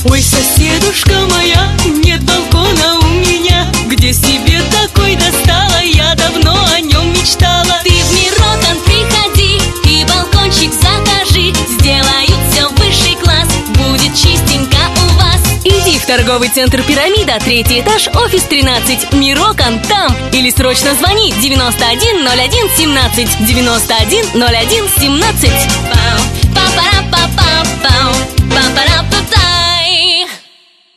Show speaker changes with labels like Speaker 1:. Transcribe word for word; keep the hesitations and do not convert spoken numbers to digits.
Speaker 1: Ой, соседушка моя, нет балкона у меня. Где себе такой достала? Я давно о нем мечтала.
Speaker 2: Ты в Мирокон приходи и балкончик закажи. Сделают все высший класс, будет чистенько у вас.
Speaker 1: Иди в торговый центр «Пирамида», третий этаж, офис тринадцать. Мирокон там. Или срочно звони девяносто один ноль один семнадцать. девяносто один ноль один семнадцать.
Speaker 2: Пау, па-пара-па-па-пау, па-пара-па.